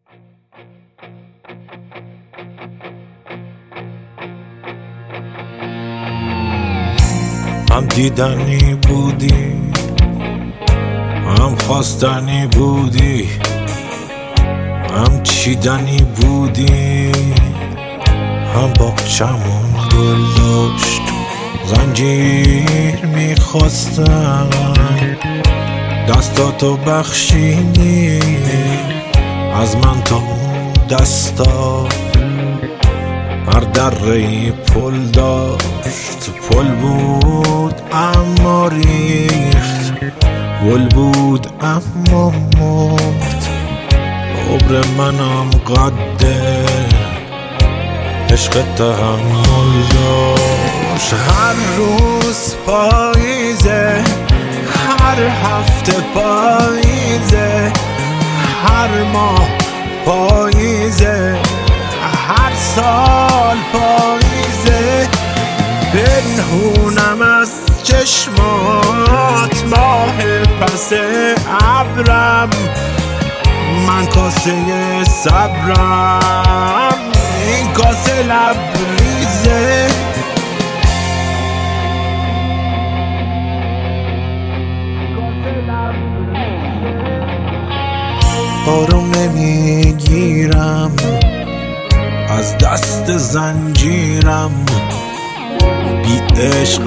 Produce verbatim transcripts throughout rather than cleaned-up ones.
هم دیدنی بودی، هم خواستنی بودی، هم چیدنی بودی، هم باغچمون گل داشت زنجیر میخواستن، دستاتو بخشیدی از من تا اون دستا. هر دره‌ای پل داشت، پل بود اما ریخت، گل بود اما مرد. عمر منم قده عشق تحمل داشت. هر روز پاییزه، هر هفته پاییزه، هر ماه پاییزه، هر سال پاییزه. پنهونم از چشمات ماه پس ابرم، من کاسه صبرم، این کاسه لبریزه. آروم نمیگیرم از دست زنجیرم، بی عشق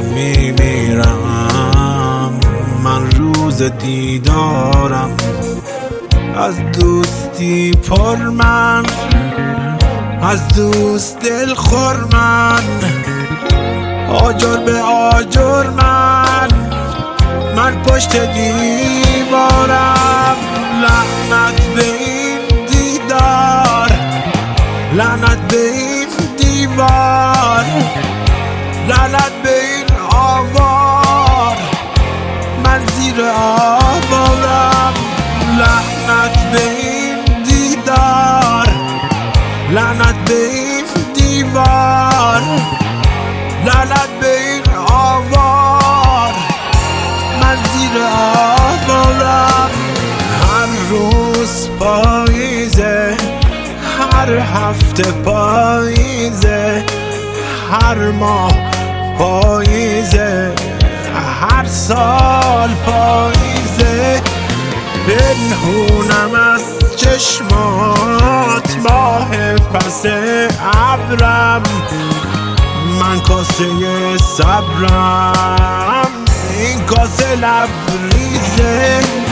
میمیرم. من روز دیدارم از دوستی پر من، از دوست دل خور من، آجر به آجر من، من پشت دیوارم. لعنت به این دیدار، لعنت به این دیوار، لعنت به این آوار، من زیر آوارم. لعنت به این دیدار، لعنت به این دیوار، لعنت به این آوار، من زیر آوارم. هر روز پاییزه، هر هفته پاییزه، هر ماه پاییزه، هر سال پاییزه. پنهونم از چشمات ماه پس ابرم، من کاسه صبرم، این کاسه لبریزه.